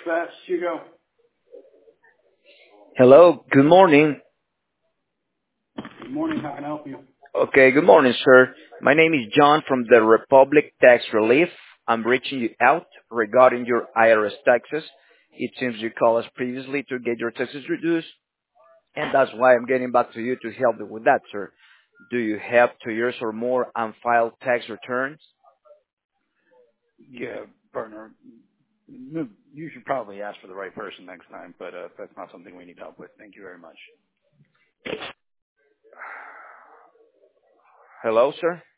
IRS, Hugo. Hello, good morning. Good morning. How can I help you? Okay, good morning, sir. My name is John from the Republic Tax Relief. I'm reaching you out regarding your IRS taxes. It seems you called us previously to get your taxes reduced, and that's why I'm getting back to you to help you with that, sir. Do you have 2 years or more unfiled tax returns? Yeah, partner. You should probably ask for the right person next time, but that's not something we need help with. Thank you very much. Hello, sir?